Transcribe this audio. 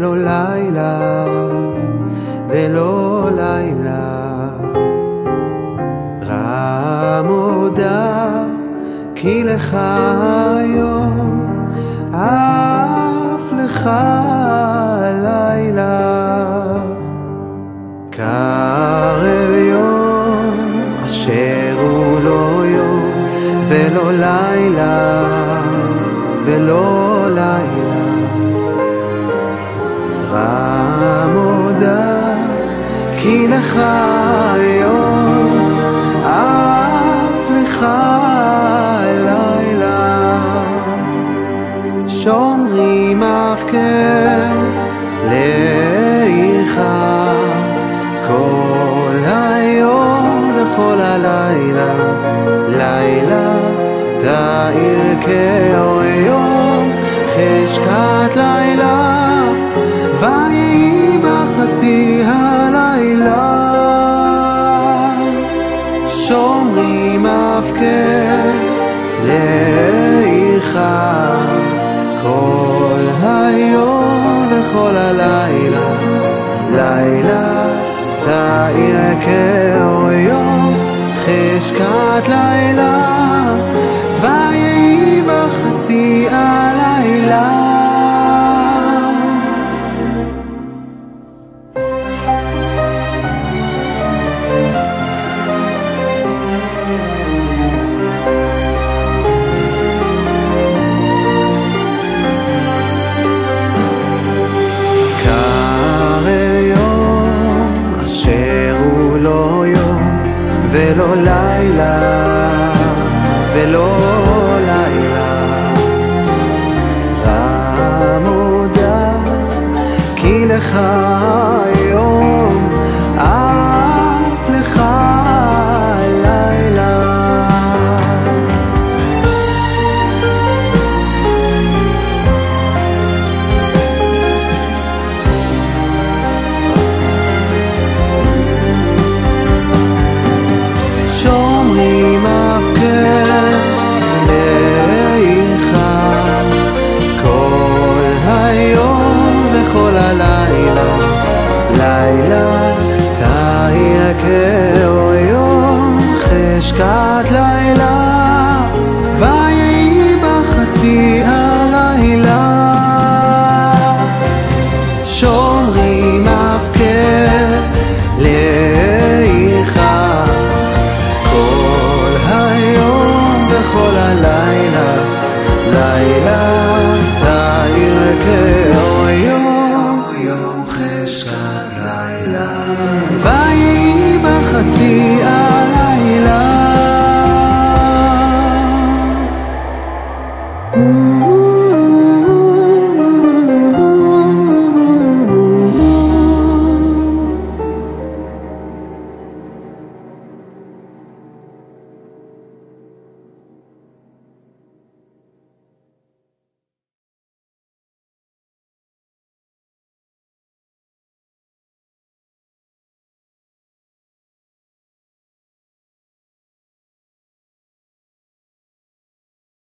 ולא לילה, ולא לילה. רם הודע כי לך היום, אף לך לילה. קרב יום אשר הוא לא יום, ולא לילה, ולא לילה. רם הודע כי לך היום, אף לך לילה. שומרים הפקר לעירך כל היום וכל הלילה. לילה תאיר כאור יום, חשכת לילה ויהי בחצי הלילה. שומרים הפקר לעירך כל היום וכל הלילה. לילה תאיר כאור יום, חשכת לילה ויהי בחצי הלילה. ולא לילה, ולא לילה. רם הודע כי לך היום, אף לך לילה. שומרים הפקר לעירך כל היום וכל הלילה. לילה תאיר כאור יום, חשכת